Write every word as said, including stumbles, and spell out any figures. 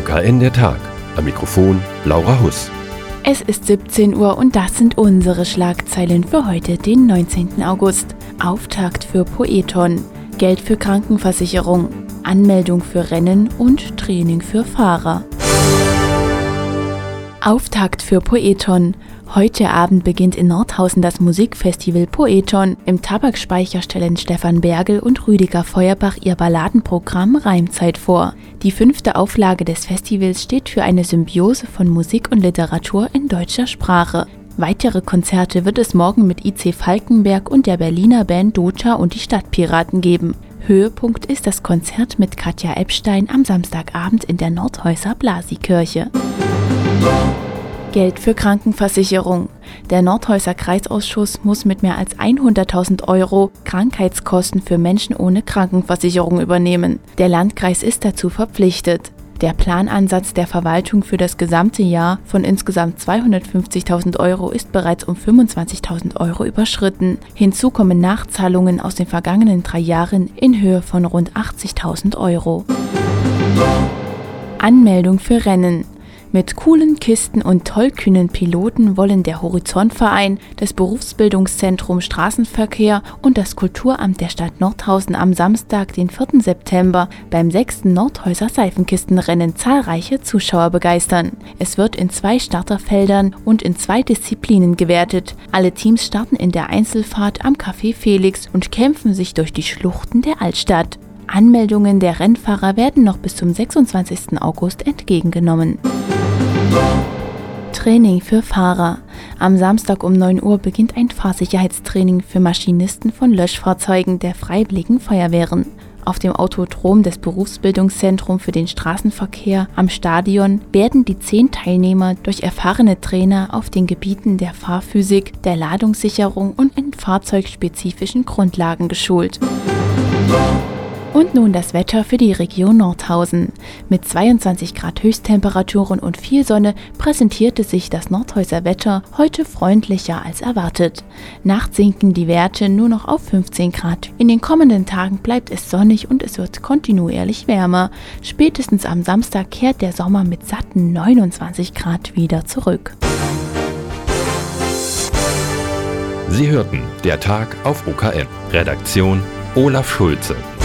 K N der Tag. Am Mikrofon Laura Huss. Es ist siebzehn Uhr und das sind unsere Schlagzeilen für heute, den neunzehnten August. Auftakt für Poeton, Geld für Krankenversicherung, Anmeldung für Rennen und Training für Fahrer. Auftakt für Poeton. Heute Abend beginnt in Nordhausen das Musikfestival Poeton. Im Tabakspeicher stellen Stefan Bergel und Rüdiger Feuerbach ihr Balladenprogramm Reimzeit vor. Die fünfte Auflage des Festivals steht für eine Symbiose von Musik und Literatur in deutscher Sprache. Weitere Konzerte wird es morgen mit I C Falkenberg und der Berliner Band Doja und die Stadtpiraten geben. Höhepunkt ist das Konzert mit Katja Epstein am Samstagabend in der Nordhäuser Blasikirche. Geld für Krankenversicherung. Der Nordhäuser Kreisausschuss muss mit mehr als hunderttausend Euro Krankheitskosten für Menschen ohne Krankenversicherung übernehmen. Der Landkreis ist dazu verpflichtet. Der Planansatz der Verwaltung für das gesamte Jahr von insgesamt zweihundertfünfzigtausend Euro ist bereits um fünfundzwanzigtausend Euro überschritten. Hinzu kommen Nachzahlungen aus den vergangenen drei Jahren in Höhe von rund achtzigtausend Euro. Anmeldung für Rennen. Mit coolen Kisten und tollkühnen Piloten wollen der Horizontverein, das Berufsbildungszentrum Straßenverkehr und das Kulturamt der Stadt Nordhausen am Samstag, den vierten September, beim sechsten Nordhäuser Seifenkistenrennen zahlreiche Zuschauer begeistern. Es wird in zwei Starterfeldern und in zwei Disziplinen gewertet. Alle Teams starten in der Einzelfahrt am Café Felix und kämpfen sich durch die Schluchten der Altstadt. Anmeldungen der Rennfahrer werden noch bis zum sechsundzwanzigsten August entgegengenommen. Training für Fahrer. Am Samstag um neun Uhr beginnt ein Fahrsicherheitstraining für Maschinisten von Löschfahrzeugen der Freiwilligen Feuerwehren. Auf dem Autodrom des Berufsbildungszentrums für den Straßenverkehr am Stadion werden die zehn Teilnehmer durch erfahrene Trainer auf den Gebieten der Fahrphysik, der Ladungssicherung und in fahrzeugspezifischen Grundlagen geschult. Und nun das Wetter für die Region Nordhausen. Mit zweiundzwanzig Grad Höchsttemperaturen und viel Sonne präsentierte sich das Nordhäuser Wetter heute freundlicher als erwartet. Nachts sinken die Werte nur noch auf fünfzehn Grad. In den kommenden Tagen bleibt es sonnig und es wird kontinuierlich wärmer. Spätestens am Samstag kehrt der Sommer mit satten neunundzwanzig Grad wieder zurück. Sie hörten der Tag auf O K N. Redaktion Olaf Schulze.